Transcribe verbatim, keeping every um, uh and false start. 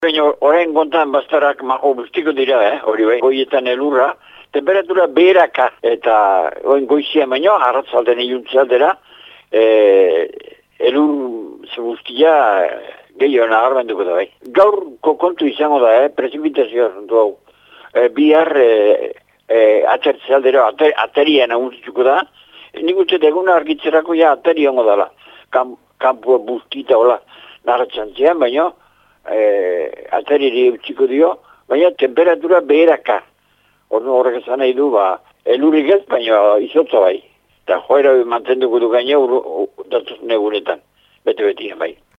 Baina orain kontan baztarak mago bustiko dira, eh? Hori bai, goietan elurra, temperatura beheraka, eta oin goizia baino, arratzalden iluntzaldera, e, elur zebustia gehiago nagarmenduko da bai. Gaurko kontu izango da, eh? Prezipitazioa zentu hau. E, bihar e, e, atertzaldera, ater, ateria naguntzituko da, nik uste eguna argitzerako ja ateria hongo dela. Kam, kampua bustita hola narratxantzean, baino, Eh, ateriri utziko dio, baina temperatura beheraka. Ordu horrek esan nahi du, ba, elurik ez, baina izotza bai. Eta joera mantenduko du gaina datuz negunetan, bete-betien bai.